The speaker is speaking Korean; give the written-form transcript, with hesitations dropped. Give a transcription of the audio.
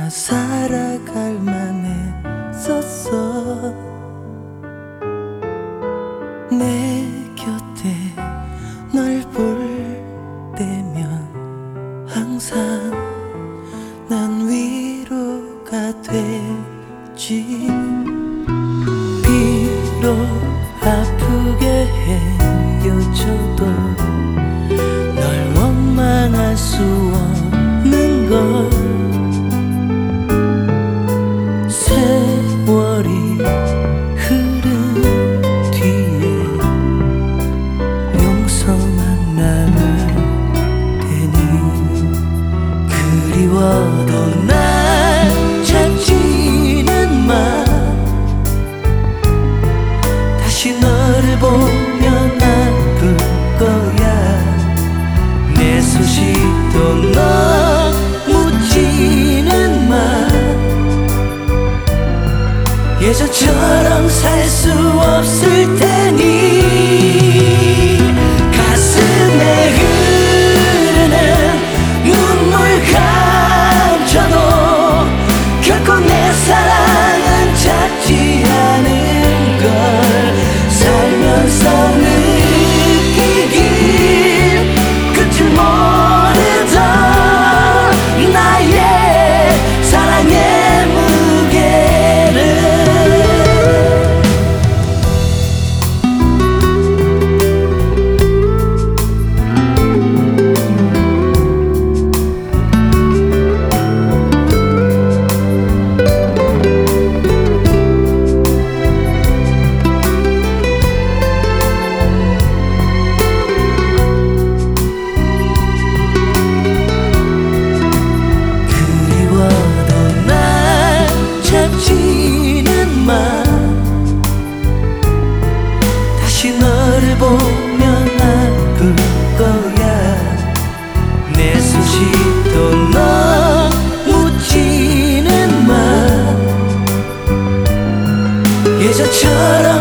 살아갈 만했었어. 내 곁에 널 볼 때면 항상 난 위로가 되지. 비록 아프게 헤어져도 널 원망할 수 없는 걸. 세월이 흐른 뒤에 용서만 남을 테니 그리워도 날 찾지는 마. 다시 너를 보면 아플 거야. 내 소식도 너 묻지는 마. 예전처럼 살 수 없을 테니 가슴에 흐르는 눈물 감춰도 결코 내 사랑은 작지 않은 걸 살면서 느끼길 끝을 모르던 나의 사랑의 무게를. 다시 너를 보면 아플 거야. 내 소식도 너 묻지는 마. 예전처럼